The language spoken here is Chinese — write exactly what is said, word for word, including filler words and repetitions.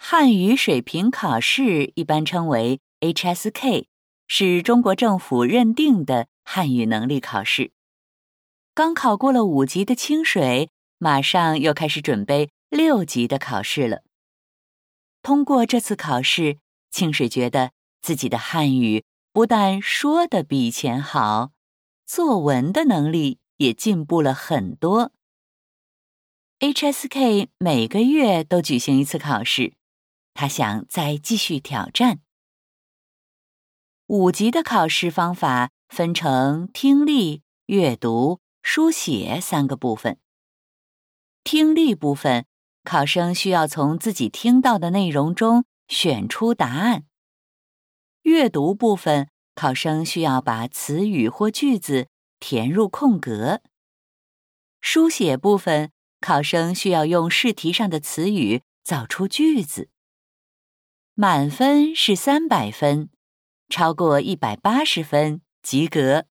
汉语水平考试一般称为 H S K， 是中国政府认定的汉语能力考试。刚考过了五级的清水，马上又开始准备六级的考试了。通过这次考试，清水觉得自己的汉语不但说得比以前好，作文的能力也进步了很多。H S K 每个月都举行一次考试，他想再继续挑战。五级的考试方法分成听力、阅读、书写三个部分。听力部分，考生需要从自己听到的内容中选出答案。阅读部分，考生需要把词语或句子填入空格。书写部分，考生需要用试题上的词语造出句子。满分是三百分，超过一百八十分及格。